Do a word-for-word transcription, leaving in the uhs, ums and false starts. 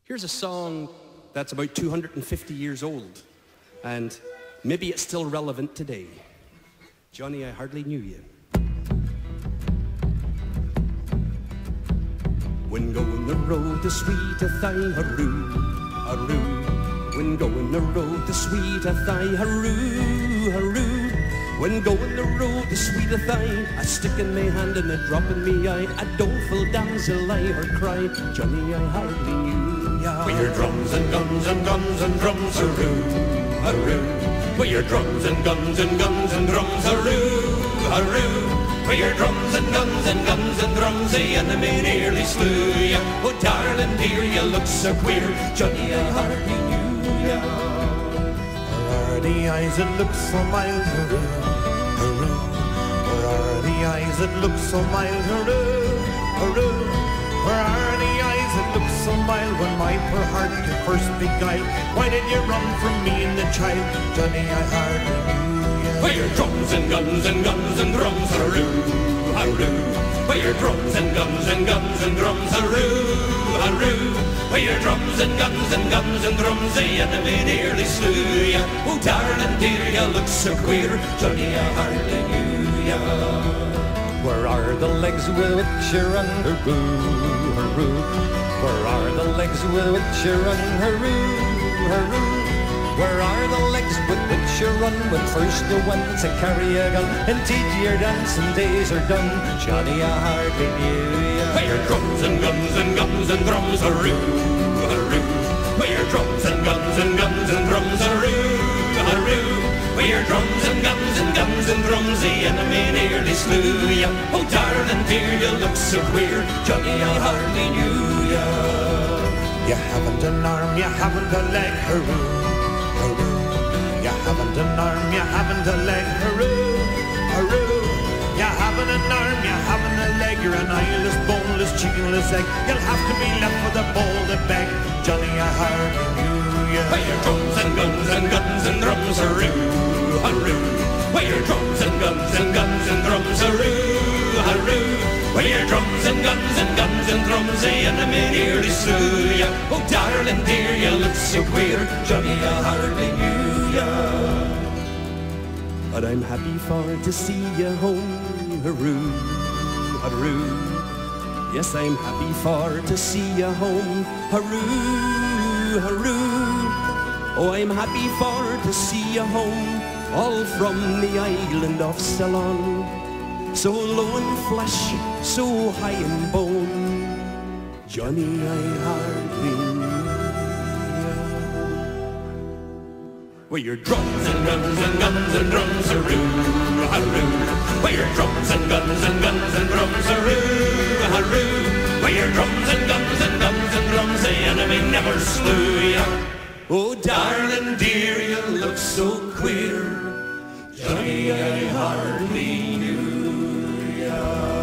Here's a song that's about two hundred fifty years old, and maybe it's still relevant today. Johnny, I hardly knew you. When going the road to sweet a thigh, haroo, haroo. When going the road to sweet a thigh, haroo, haroo. When going the road to sweet a thigh, a stick in me hand and a drop in me eye, a doleful damsel I her cry, Johnny, I hardly knew ya. With your drums and guns and guns and drums, haroo, haroo. With your drums and guns and guns and drums, haroo, haroo. With your drums and guns and guns and drums, the enemy nearly slew ya. Oh, darling dear, you look so queer, Johnny, I hardly knew ya. Where are the eyes that look so mild, haroo, haroo? Where are the eyes that look so mild, haroo, haroo? Where are the eyes that look so mild when my poor heart you first beguiled? Why did you run from me and the child, Johnny, I hardly knew ya. With your drums and guns and guns and drums, haroo, haroo. With your drums and guns and guns and drums, haroo, haroo. With your drums and guns and guns and drums, the enemy nearly slew ya. Oh, darling dear, you look so queer, Johnny, I hardly knew ya. Where are the legs with which you run, haroo, haroo? Where are the legs with which you run, haroo, haroo? Where are the legs with which you run when first you went to carry a gun? Indeed your dancing days are done, Johnny, I hardly knew ya. With your drums and guns and guns and drums, haroo, haroo. With your drums and guns and guns and drums, haroo, haroo. With your drums and guns and guns and drums, the enemy nearly slew ya. Oh, darling dear, you look so queer, Johnny, I hardly knew ya. You haven't an arm, you haven't a leg, haroo, haroo. You haven't an arm, you haven't a leg, haroo, haroo. You haven't an arm, you haven't a leg, you're an eyeless, boneless, chickenless egg. You'll have to be left with a bowl to beg, Johnny, I hardly knew ya. With your drums and guns and guns and drums, haroo, haroo. With your drums and guns and guns and drums, haroo, haroo. With your drums and guns and guns and drums, the enemy nearly slew ya. Oh, darling dear, you look so queer, Johnny, I hardly knew ya. But I'm happy for to see you home, haroo, haroo. Yes, I'm happy for to see you home, haroo, haroo. Oh, I'm happy for to see you home, all from the island of Ceylon. So low in flesh, so high in bone, Johnny, I hardly knew ya. With your drums and guns and guns and drums, haroo, haroo. With your drums and guns and guns and drums, haroo, haroo. With your drums and guns and guns and drums, the enemy never slew ya. Oh, darling dear, you look so queer, Johnny, I hardly knew ya.